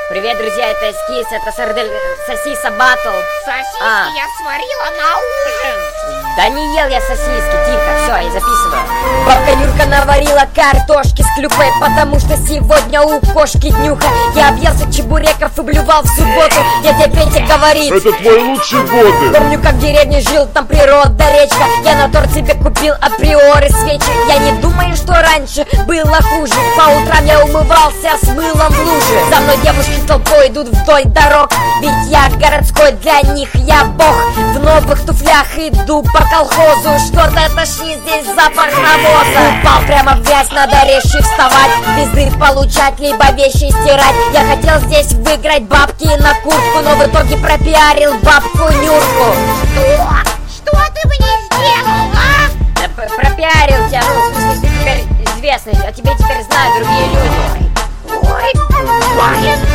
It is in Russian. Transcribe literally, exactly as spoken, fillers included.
Привет, друзья, это эскиз, это сардель... сосиса батл. Сосиски А. я сварила на ужин. Да не ел я сосиски, тихо, все, я записываю. Бабка Нюрка наварила картошки с клюквой, потому что сегодня у кошки днюха. Я объелся чебуреков и блювал в субботу. Дядя Петя говорит: это твои лучшие годы. Помню, как в деревне жил, там природа, речка. Я на торт себе купил априори свечи. Я не думаю, что раньше было хуже. По утрам я умывался с мылом в луже. За мной девушки толпой идут вдоль дорог, ведь я городской, для них я бог. В новых туфлях иду по колхозу, что-то тошнит, здесь запах навоза. Упал прямо в грязь, надо резче вставать, пизды получать, либо вещи стирать. Я хотел здесь выиграть бабки на куртку, но в итоге пропиарил бабку Нюрку. Что? Что ты мне сделал, а? Да, пропиарил тебя, ну, в смысле, ты теперь известный, а тебе теперь знают другие люди. Ой, Ваня,